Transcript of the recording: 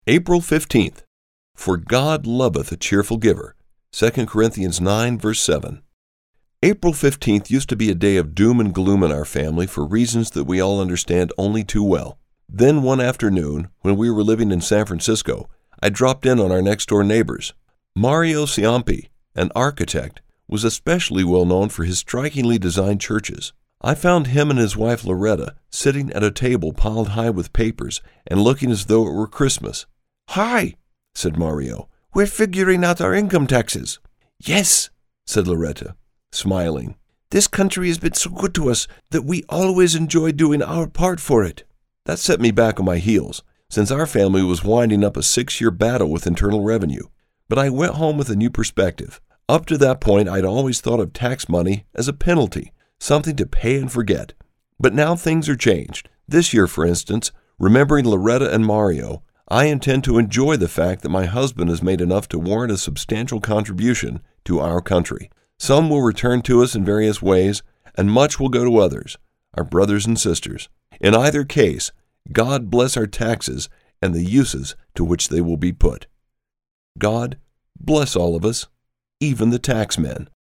April 15th. For God loveth a cheerful giver. 2 Corinthians 9, verse 7. April 15th used to be a day of doom and gloom in our family for reasons that we all understand only too well. Then one afternoon, when we were living in San Francisco, I dropped in on our next-door neighbors. Mario Ciampi, an architect, was especially well known for his strikingly designed churches. I found him and his wife Loretta sitting at a table piled high with papers and looking as though it were Christmas. "Hi," said Mario. "We're figuring out our income taxes." "Yes," said Loretta, smiling. "This country has been so good to us that we always enjoy doing our part for it." That set me back on my heels, since our family was winding up a 6-year battle with Internal Revenue. But I went home with a new perspective. Up to that point, I'd always thought of tax money as a penalty, something to pay and forget. But now things are changed. This year, for instance, remembering Loretta and Mario, I intend to enjoy the fact that my husband has made enough to warrant a substantial contribution to our country. Some will return to us in various ways, and much will go to others, our brothers and sisters. In either case, God bless our taxes and the uses to which they will be put. God bless all of us, even the taxmen.